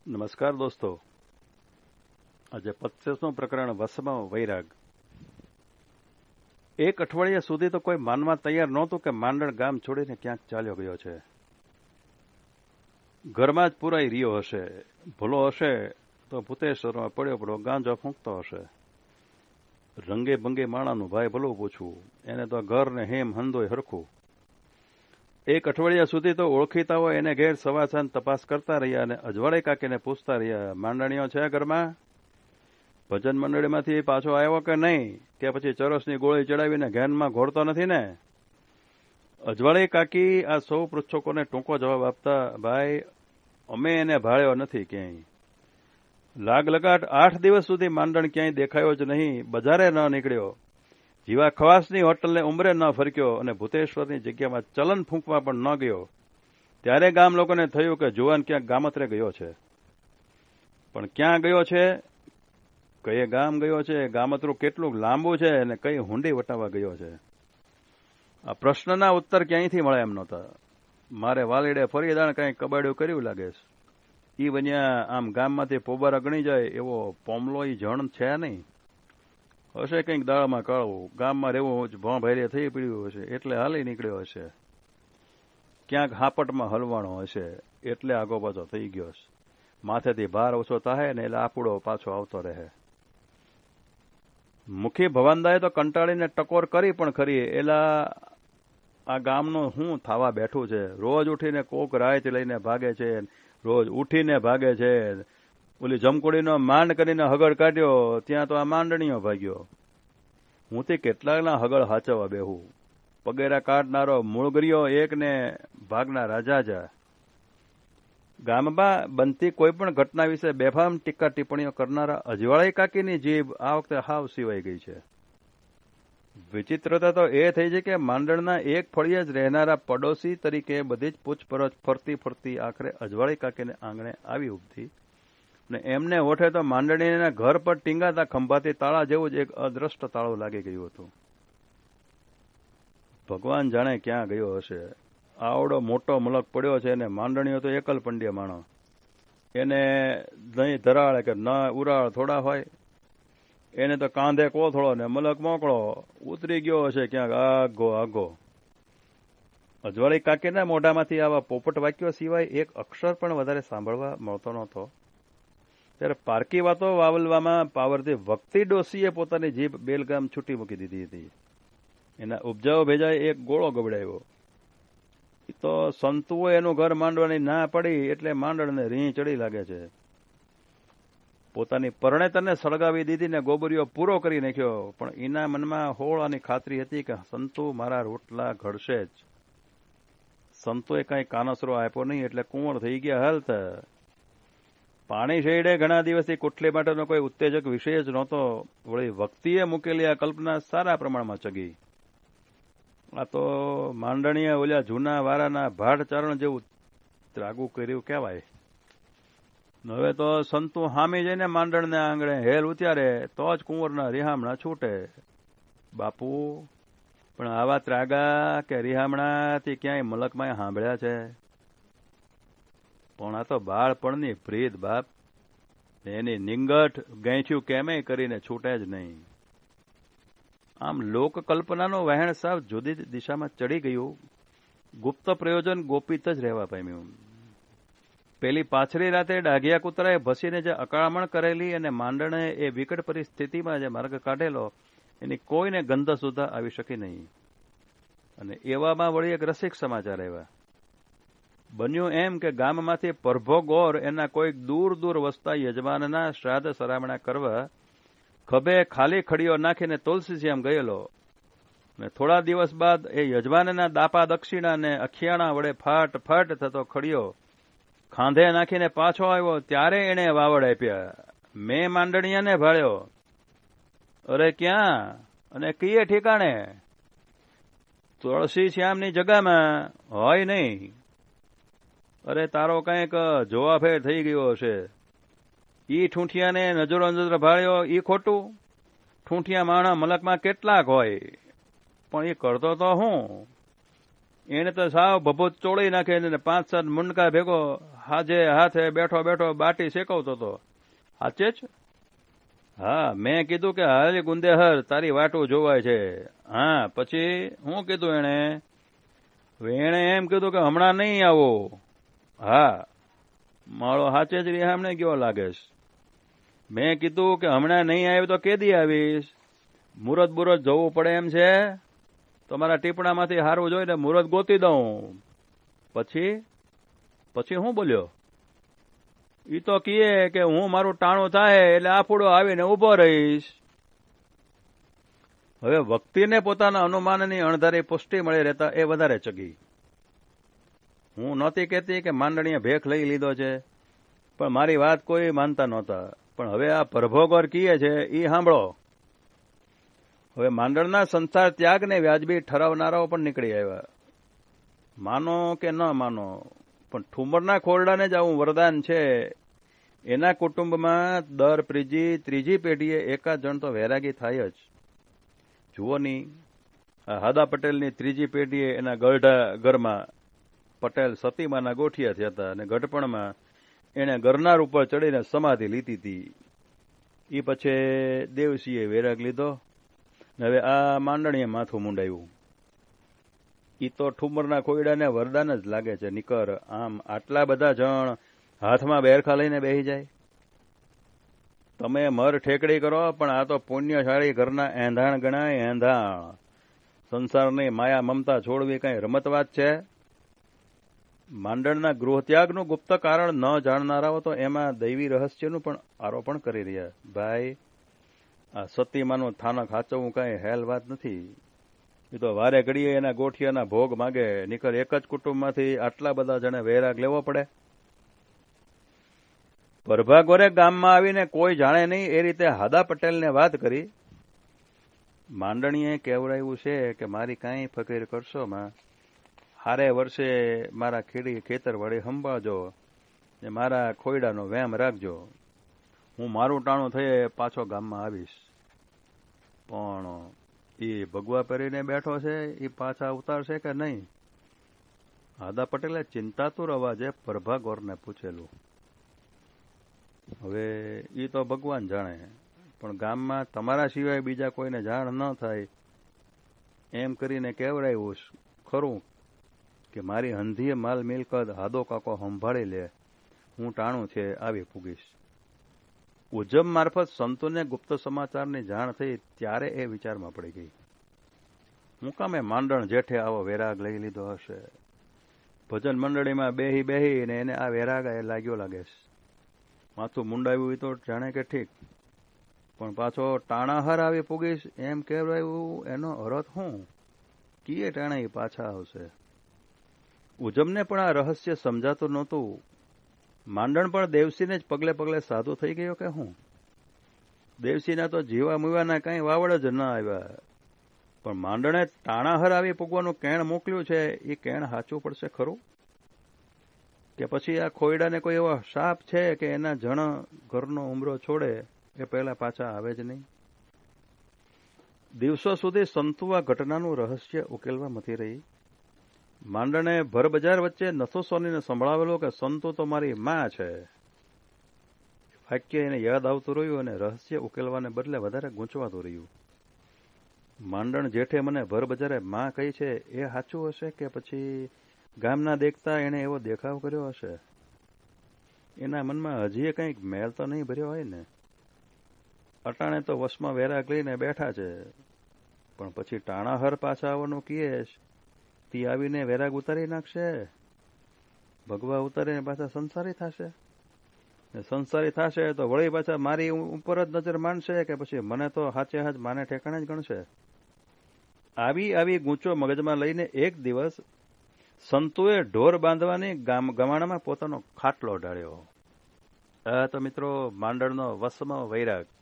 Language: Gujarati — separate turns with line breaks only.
નમસ્કાર દોસ્તો. આજે 25મું પ્રકરણ વસમાં વૈરાગ. એક અઠવાડિયા સુધી તો કોઈ માનવા તૈયાર નહોતું કે માંડણ ગામ છોડીને ક્યાંક ચાલ્યો ગયો છે. ઘરમાં જ પુરાઈ રહ્યો હશે, ભૂલો હશે તો ભૂતેશ્વરમાં પડ્યો ગાંજો ફૂંકતો હશે. રંગે ભંગે માણાનું ભાઈ ભલું પૂછવું, એને તો ઘર ને હેમ હંધોય હરખું. એક અઠવાડિયા સુધી તો ઓળખીતાઓ એને ઘેર સવાસાન તપાસ કરતા રહ્યા અને અજવાળે કાકીને પૂછતા રહ્યા, માંડણીઓ છે ઘરમાં? ભજન મંડળીમાંથી પાછો આવ્યો કે નહીં? કે પછી ચરસની ગોળી ચડાવીને ઘેનમાં ઘોડતો નથી ને? અજવાળે કાકી આ સૌ પૃચ્છકોને ટૂંકો જવાબ આપતા, ભાઈ અમે એને ભાળ્યો નથી ક્યાંય. લાગ લગાટ 8 દિવસ સુધી માંડણ ક્યાંય દેખાયો જ નહીં, બજારે ન નીકળ્યો, જીવા ખવાસની હોટલને ઉંમરે ન ફરક્યો અને ભૂતેશ્વરની જગ્યામાં ચલન ફૂંકવા પણ ન ગયો. ત્યારે ગામ લોકોને થયું કે જુવાન ક્યાંક ગામત્રે ગયો છે. પણ ક્યાં ગયો છે, કયે ગામ ગયો છે, ગામતરું કેટલું લાંબુ છે અને કઈ હુંડી વટાવવા ગયો છે? આ પ્રશ્નના ઉત્તર ક્યાંયથી મળે એમ નહોતા. મારે વાલીડે ફરી દાણ કંઈ કબાડ્યું કર્યું લાગે છે. ઈ બન્યા આમ ગામમાંથી પોબારા ગણી જાય એવો પોમલો ઈ જણ છે નહીં. હશે કંઈક દાળમાં કાળવું, ગામમાં રહેવું ભોં ભેરે થઈ પડ્યું હશે એટલે હાલી નીકળ્યો હશે. ક્યાંક હાપટમાં હલવાણો હશે એટલે આગો પાછો થઈ ગયો છે. માથેથી ભાર ઓછો થાય ને એટલે આપડો પાછો આવતો રહે. મુખી ભવાનદાએ તો કંટાળીને ટકોર કરી પણ ખરી, એલા આ ગામનું શું થવા બેઠું છે? રોજ ઉઠીને કોક રાયત લઈને ભાગે છે, રોજ ઉઠીને ભાગે છે. ઓલી જમકુડીનો માંડ કરીને હગડ કાઢ્યો ત્યાં તો આ માંડણીઓ ભાગ્યો. હું તે કેટલાકના હગડ હાચવવા બેહું. પગેરા કાઢનારો મૂળગરીઓ એક ને ભાગના રાજા જા. ગામમાં બનતી કોઈ પણ ઘટના વિશે બેફામ ટીકા ટિપ્પણીઓ કરનારા અજવાળે કાકીની જીભ આ વખતે હાવ સિવાઈ ગઈ છે. વિચિત્રતા તો એ થઈ છે કે માંડણના એક ફળિયે જ રહેનારા પડોશી તરીકે બધી જ પૂછપરછ ફરતી ફરતી આખરે અજવાળે કાકીને આંગણે આવી ઉભતી ને એમને ઓઠે તો માંડણીના ઘર પર ટીંગાતા ખંભાતી તાળા જેવું જ એક અદ્રષ્ટ તાળું લાગી ગયું હતું. ભગવાન જાણે ક્યાં ગયો હશે. આવડો મોટો મલક પડ્યો છે અને માંડણીઓ તો એકલ પંડ્ય માણો. એને નહીં ધરાળ કે ન ઉરાળ થોડા હોય. એને તો કાંધે કોથળો ને મલક મોકળો ઉતરી ગયો હશે ક્યાંક આગો આગો. અજવાળી કાકીના મોઢામાંથી આવા પોપટ વાક્યો સિવાય એક અક્ષર પણ વધારે સાંભળવા મળતો નહોતો. ત્યારે પારકી વાતો વાવલવામાં પાવરથી વખતી ડોસીએ પોતાની જીભ બેલગામ છૂટી મૂકી દીધી હતી. એના ઉપજાઓ ભેજાએ એક ગોળો ગબડાવ્યો. તો સંતુએ એનું ઘર માંડવાની ના પડી એટલે માંડણને રીહ ચડી લાગે છે. પોતાની પરણેતરને સળગાવી દીધીને ગોબરીઓ પૂરો કરી નાખ્યો, પણ એના મનમાં હોળાની ખાતરી હતી કે સંતુ મારા રોટલા ઘડશે જ. સંતુએ કઈ કાનસરો આપ્યો નહીં એટલે કુંવર થઈ ગયા હાલત. પાણી શેડે ઘણા દિવસથી કુટલી માટેનો કોઈ ઉત્તેજક વિષય જ નહોતો. વળી વખતીએ મૂકેલી આ કલ્પના સારા પ્રમાણમાં ચગી. આ તો માંડણીએ ઓલ્યા જૂના વારાના ભાડચારણ જેવું ત્રાગુ કર્યું કહેવાય. હવે તો સંતુ હામી જઈને માંડણને આંગણે હેલ ઉત્યારે તો જ કુંવરના રિહામણા છૂટે. બાપુ પણ આવા ત્રાગા કે રિહામણાથી ક્યાંય મલકમાં સાંભળ્યા છે? પણ આ તો બાળપણની પ્રીત બાપ. એની નિંગઠ ગૈઠ્યું કેમેય કરીને છૂટે જ નહીં. આમ લોકકલ્પનાનું વહેણ સાવ જુદી દિશામાં ચડી ગયું. ગુપ્ત પ્રયોજન ગોપિત જ રહેવા પામ્યું. પેલી પાછલી રાતે ડાઘિયા કૂતરાએ ભસીને જે અકાળમણ કરેલી અને માંડણે એ વિકટ પરિસ્થિતિમાં જે માર્ગ કાઢેલો એની કોઈને ગંધ સુધા આવી શકી નહીં. અને એવામાં વળી એક રસિક સમાચાર આવ્યા. બન્યું એમ કે ગામમાંથી પરભો ગોર એના કોઈક દૂર દૂર વસતા યજમાનના શ્રાદ્ધ સરામણા કરવા ખભે ખાલી ખડીઓ નાખીને તુલસીશ્યામ ગયેલો. ને થોડા દિવસ બાદ એ યજમાનના દાપા દક્ષિણાને અખિયાણા વડે ફાટ ફાટ થતો ખડીયો ખાંધે નાખીને પાછો આવ્યો ત્યારે એણે વાવડ આપ્યા. મેં માંડણીયાને ભાળ્યો. અરે ક્યાં અને કીએ ઠેકાણે? તુલસી શ્યામની જગામાં હોય નહીં. અરે તારો કંઈક જોવાફેર થઈ ગયો હશે. ઈ ઠૂંઠિયાને નજરો નજર ભાળ્યો ઈ ખોટું? ઠૂંઠિયા માણા મલકમાં કેટલાક હોય, પણ એ કરતો તો હું. એને તો સાવ ભભૂત ચોળી નાખે ને 5-7 મુંડકા ભેગો હાજે હાથે બેઠો બેઠો બાટી શેકવતો હતો. સાચે જ? હા, મેં કીધું કે હાલી ગુંદેહર તારી વાટું જોવાય છે. હા, પછી શું કીધું એણે એમ કીધું કે હમણાં નહીં આવો. હા, મારો સાચે જ રિહામણે ગયો લાગેશ. મેં કીધું કે હમણાં નહીં આવ્યું તો કેદી આવીશ? મુહૂર્ત બુરત જવું પડે એમ છે? તો મારા ટીપણામાંથી હારવું જોઈને મુહૂર્ત ગોતી દઉં. પછી શું બોલ્યો? ઈ તો કીએ કે હું મારું ટાણું થાય એટલે આફુડો આવીને ઉભો રહીશ. હવે વક્તિને પોતાના અનુમાનની અણધારી પુષ્ટિ મળી રહેતા એ વધારે ચગી. હું નહોતી કહેતી કે માંડણીએ ભેખ લઈ લીધો છે, પણ મારી વાત કોઈ માનતા નહોતા. પણ હવે આ પ્રભોગર કીએ છે એ સાંભળો. હવે માંડણના સંસાર ત્યાગને વ્યાજબી ઠરાવનારાઓ પણ નીકળી આવ્યા. માનો કે ન માનો, પણ ઠુમરના ખોરડાને જ આવું વરદાન છે. એના કુટુંબમાં દર ત્રીજી પેઢીએ એકાદ જણ તો વૈરાગી થાય જ. જુઓ ની, હાદા પટેલની ત્રીજી પેઢીએ એના ગઢા ઘરમાં પટેલ સતીમાના ગોઠિયા થયા હતા, અને ગઢપણમાં એણે ગરનાર ઉપર ચડીને સમાધિ લીધી હતી. એ પછી દેવસિંહે વૈરાગ લીધો, હવે આ માંડણીએ માથું મુંડાયું. ઈ તો ઠુમરના ખોયડાને વરદાન જ લાગે છે. નિકર આમ આટલા બધા જણ હાથમાં બેરખા લઈને બેસી જાય. તમે મર ઠેકડી કરો, પણ આ તો પુણ્યશાળી ઘરના એંધાણ ગણાય. એંધાણ સંસારની માયા મમતા છોડવી કઈ રમત વાત છે? માંડણના ગૃહત્યાગનું ગુપ્ત કારણ ન જાણનારાઓ તો એમાં દૈવી રહસ્યનું પણ આરોપણ કરી રહ્યા. ભાઈ, આ સતીમાનું થાનક હાચવવું કઈ હેલ વાત નથી. એ તો વારે ઘડીએ એના ગોઠિયાના ભોગ માગે. નીકળ એક જ કુટુંબમાંથી આટલા બધા જણે વૈરાગ લેવો પડે? પરભાગોરે ગામમાં આવીને કોઈ જાણે નહીં એ રીતે હાદા પટેલને વાત કરી. માંડણીએ કહેવડાવ્યું છે કે મારી કાંઈ ફકીર કરશો માં, હારે વર્ષે મારા ખેતર વડે સંભાળજો ને મારા ખોયડાનો વેમ રાખજો. હું મારું ટાણું થયે પાછો ગામમાં આવીશ. પણ એ ભગવા પહેરીને બેઠો છે, એ પાછા ઉતારશે કે નહીં? હાદા પટેલે ચિંતાતુર અવાજે પ્રભાગોરને પૂછેલું. હવે એ તો ભગવાન જાણે, પણ ગામમાં તમારા સિવાય બીજા કોઈને જાણ ન થાય એમ કરીને કહેવડાવ્યું ખરું કે મારી હંધીએ માલ મિલકત હાદો કાકો સંભાળી લે, હું ટાણું છે આવી પૂગીશ. ઉજ્જમ મારફત સંતોને ગુપ્ત સમાચારની જાણ થઈ ત્યારે એ વિચારમાં પડી ગઈ. હું કામે માંડણ જેઠે આવો વૈરાગ લઈ લીધો હશે? ભજન મંડળીમાં બેહીને એને આ વૈરાગ એ લાગ્યો લાગે છે. માથું મુંડાવ્યું તો જાણે કે ઠીક, પણ પાછો ટાણાહર આવી પૂગીશ એમ કહેવાયું. એનો અર્થ શું? કીએ ટાણા એ પાછા આવશે? ઉજમને પણ આ રહસ્ય સમજાતું નહોતું. માંડણ પણ દેવસીને જ પગલે પગલે સાધુ થઈ ગયો કે શું? દેવસીના તો જીવા મુવાના કઈ વાવડ જ ન આવ્યા, પણ માંડણે ટાણાહર આવી પૂગવાનું કેણ મોકલ્યું છે. એ કેણ સાચું પડશે ખરું? કે પછી આ ખોયડાને કોઈ એવો શાપ છે કે એના જણ ઘરનો ઉમરો છોડે એ પહેલા પાછા આવે જ નહીં? દિવસો સુધી સંતુ આ ઘટનાનું રહસ્ય ઉકેલવા મથી રહી. માંડણે ભરબજાર વચ્ચે નથો સોનીને સંભળાવેલો કે સંતો તો મારી માં છે. વાક્ય એને યાદ આવતું રહ્યું અને રહસ્ય ઉકેલવાને બદલે વધારે ગૂંચવાતું રહ્યું. માંડણ જેઠે મને ભરબજારે માં કહી છે એ સાચું હશે કે પછી ગામના દેખતા એને એવો દેખાવ કર્યો હશે? એના મનમાં હજી કંઈક મેલ તો નહીં ભર્યો હોય ને? અટાણે તો વશમાં વૈરાગ લઈને બેઠા છે, પણ પછી ટાણાહર પાછા આવવાનું કીએ તી આવીને વૈરાગ ઉતારી નાખશે. ભગવા ઉતારીને પાછા સંસારી થશે. સંસારી થશે તો વળી પાછા મારી ઉપર જ નજર માંડશે કે પછી મને તો હાચે હાચ માને ઠેકાણે જ ગણશે? આવી ગૂંચો મગજમાં લઈને એક દિવસ સંતુએ ઢોર બાંધવાની ગમાણામાં પોતાનો ખાટલો ઢાળ્યો. તો મિત્રો માંડળનો વસમાં વૈરાગ.